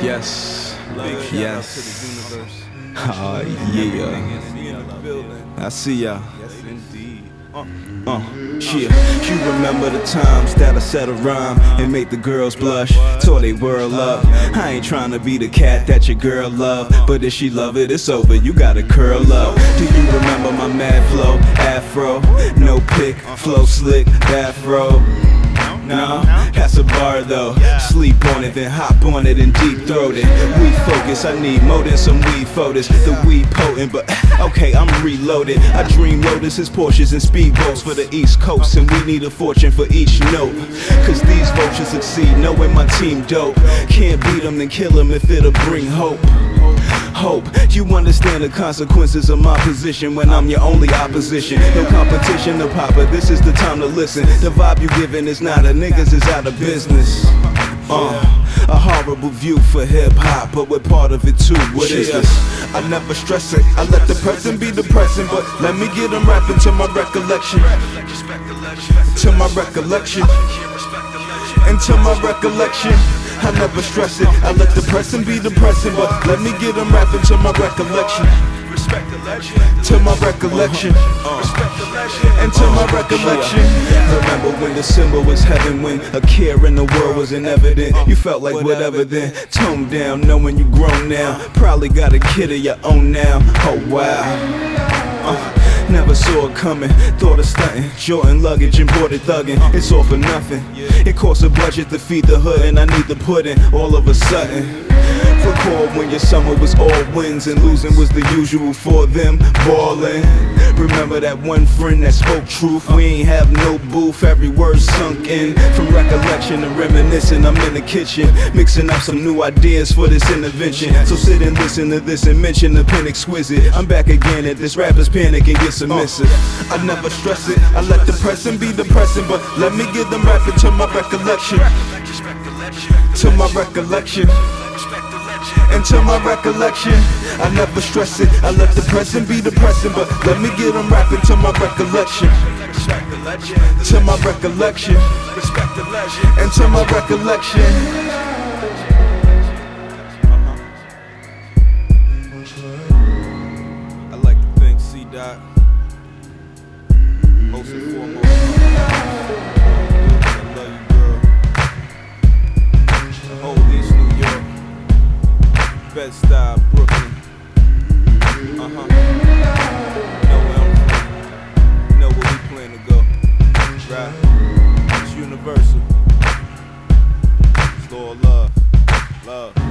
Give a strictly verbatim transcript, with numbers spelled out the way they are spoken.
Yes, Big yes. shout out to the universe. Oh yeah, I see ya. Yes, indeed. Uh, Uh, yeah, you remember the times that I said a rhyme and made the girls blush, tore they world up. I ain't trying to be the cat that your girl love, but if she love it, it's over, you gotta curl up. Do you remember my mad flow, afro, no pick, flow slick, bathrobe? No, that's a bar though. Sleep on it, then hop on it and deep throat it. We focus, I need more than some weed photos. The weed potent, but okay, I'm reloaded. I dream lotuses, Porsches, and speedboats for the East Coast, and we need a fortune for each note. Cause these vultures succeed, knowing my team dope. Can't beat them, then kill them if it'll bring hope. Hope you understand the consequences of my position when I'm your only opposition. No competition to Papa, this is the time to listen. The vibe you giving is not a niggas is out of business. Uh, a horrible view for hip hop, but we're part of it too. What is this? I never stress it. I let the present be the present, but let me get them rapping to my recollection. To my recollection. Into my recollection. I never stress it. I let the present be the present, but let me get them rapping to my recollection. To my recollection. And to my recollection. Remember when the symbol was heaven, when a care in the world wasn't evident. You felt like whatever then. Tone down, knowing you grown now. Probably got a kid of your own now. Oh wow. Uh. Never saw it coming, thought of stunting. Jordan luggage, imported thugging, it's all for nothing. It costs a budget to feed the hood, and I need the pudding all of a sudden. Recall when your summer was all wins and losing was the usual for them, ballin'. Remember that one friend that spoke truth, we ain't have no booth, every word sunk in. From recollection to reminiscing, I'm in the kitchen, mixing up some new ideas for this intervention. So sit and listen to this and mention the pen exquisite. I'm back again at this rapper's panic and get submissive. I never stress it, I let the present be the present, but let me get them rapping to my recollection. To my recollection. And to my recollection, I never stress it. I let the present be the present, but let me get them rapping to my recollection. To my recollection. And to my recollection. I like to thank C-Dot, most and foremost. I love you, girl. The whole East New York, Bed-Stuy, Brooklyn. Uh-huh. Know where I'm from. Know where we plan to go. Right? It's universal. It's all love. Love.